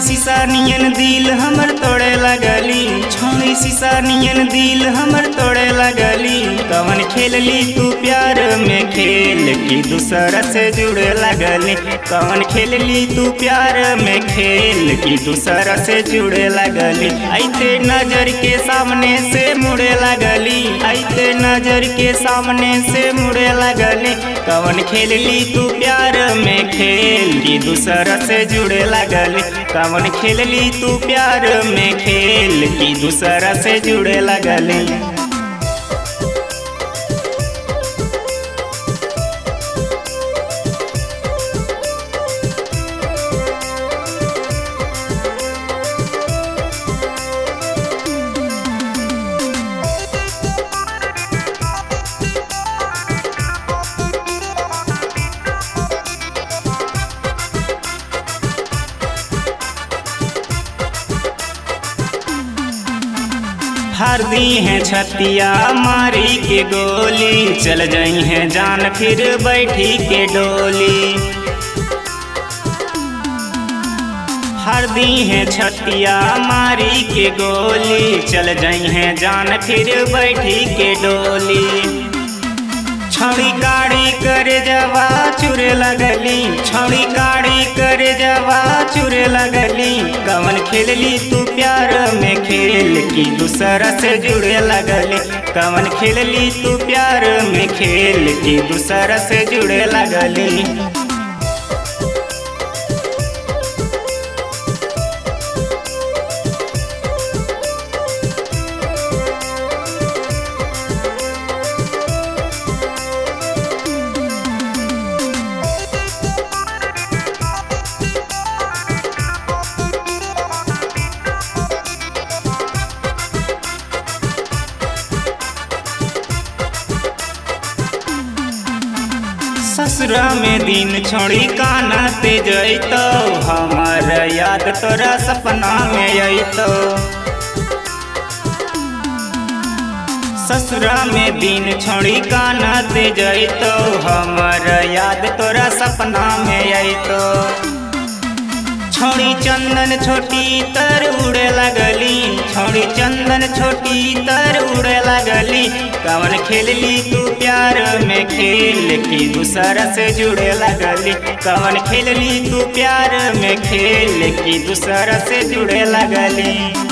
शीशा नियन दिल हमर तोड़े लगली, छौड़ी शीशा नियन दिल हमर तोड़े लगली। कवन खेलली तू प्यार में खेल की दूसरा से जुड़े लगली, कवन खेलली तू प्यार में खेल की दूसरा से जुड़े लगली। आइते नजर के सामने से मुड़े लगली, आइते नजर के सामने से मुड़े लगली। कवन खेलली तू प्यार में खेल की दूसरा से जुड़े लगली, कवन खेलली तू प्यार में खेल की दूसरा से जुड़े लगली। हार दी है छतिया मारी के गोली, चल जाई है जान फिर बैठी के डोली। हार दी है छतिया मारी के गोली, चल जाई है जान फिर बैठी के डोली। छौड़ी गाड़ी करे जवा चुरे लगली, छौड़ी गाड़ी करे जवा चुरे लगली। कवन खेलली तू प्यार में खेल की दूसरा से जुड़े लगली, कवन खेलली तू प्यार में खेल की दूसरा से जुड़े लगली। ससुरा में दिन छोड़ी काना ते जैतो, हमार याद तोरा सपना में अइतो। ससुरा में दिन छोड़ी काना ते जैतो, हमार याद तोरा सपना में अइतो। छौड़ी चंदन छोटी तर उड़े लगली, छौड़ी चंदन छोटी तर उड़े लगली। कवन खेलली तू प्यार में खेल की दूसरा से जुड़े लगली, कवन खेलली तू प्यार में खेल की दूसरा से जुड़े लगली।